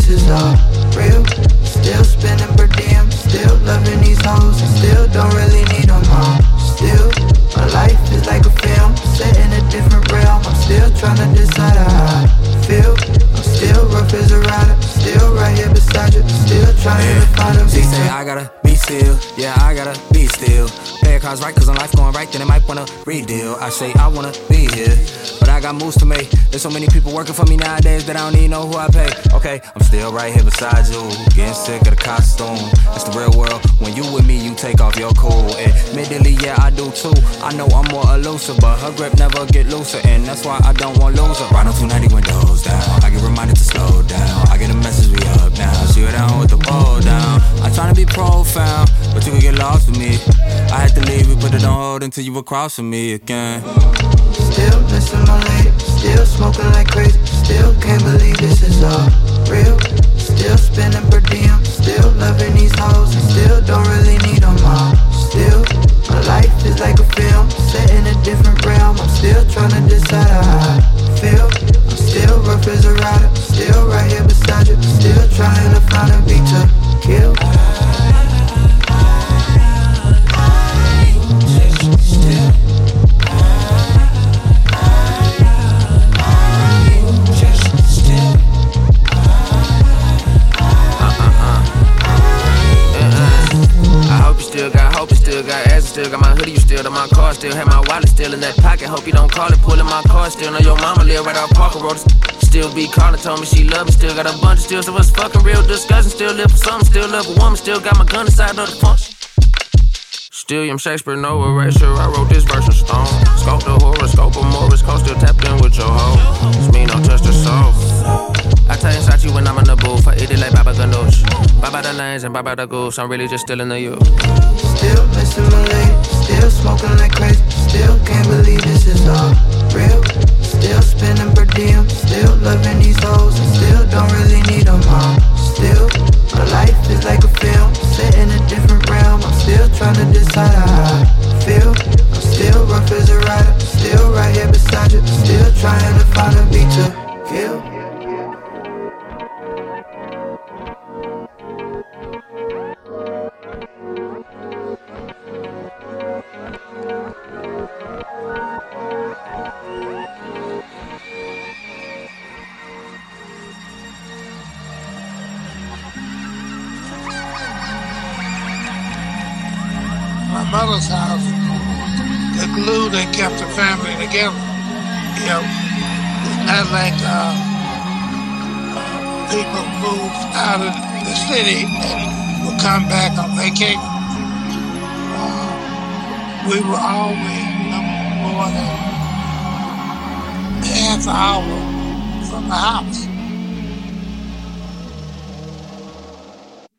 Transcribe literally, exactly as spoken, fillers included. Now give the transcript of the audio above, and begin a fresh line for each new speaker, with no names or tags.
this is all real. Still spending per diem, still loving these hoes, and still don't really need them all. Still, my life is like a film, set in a different realm. I'm still trying to decide how I feel. I'm still rough as a rider, still right here beside you, still trying yeah. to find a beat.
She say I gotta be still, yeah I gotta be still. Play cards right cause when life going right then it might wanna redeal. I say I wanna be here, but I got moves to make. There's so many people working for me nowadays that I don't even know who I pay. Okay, I'm still right here beside you, getting sick of the costume. It's the real world, when you with me you take off your cool. Admittedly yeah I do too, I know I'm more elusive, but her grip never get looser, and that's why I don't want lose her. Ride on two ninety windows down, I get reminded to slow down. I get a message we up now, she go down with the wall down. I tryna be profound, but you could get lost with me. I had to leave, we put it on hold until you were cross with me again.
Still missing my lady, still smoking like crazy, still can't believe this is all real. Still spending per diem, still loving these hoes, and still don't really need them all. Still, my life is like a film, set in a different realm. I'm still trying to decide how I feel. I'm still rough as a rider, still right here beside you, still trying to find a beat to kill.
Still got ass, still got my hoodie, you still got my car, still have my wallet still in that pocket. Hope you don't call it, pulling my car, still know your mama live right off Parker Road. Still be calling, told me she love me, still got a bunch of still, so it's fucking real disgusting. Still live for something, still love a woman, still got my gun inside of the punch. Still, I'm Shakespeare, no erasure. I wrote this verse in stone. Scope the horoscope of Morris Code, still tapped in with your hoe. It's me, no touch the soul. I tell you, shot you when I'm in the booth. I eat it like Baba Ganoush. Baba the lanes and Baba the goose. I'm really just still in the youth.
Still missing my lady, still smoking like crazy, still can't believe this is all real. Still spending per diem, still loving these hoes, and still don't really need them all. Still, my life is like a film, set in a different realm. I'm still trying to decide how I feel. I'm still rough as a rider, still right here beside you, still trying to find a beat to kill.
My mother's house, the glue that kept the family together. You know, it's not like uh, uh, people moved out of the city and would come back on vacation. Uh, we were always no more than half an hour from the house.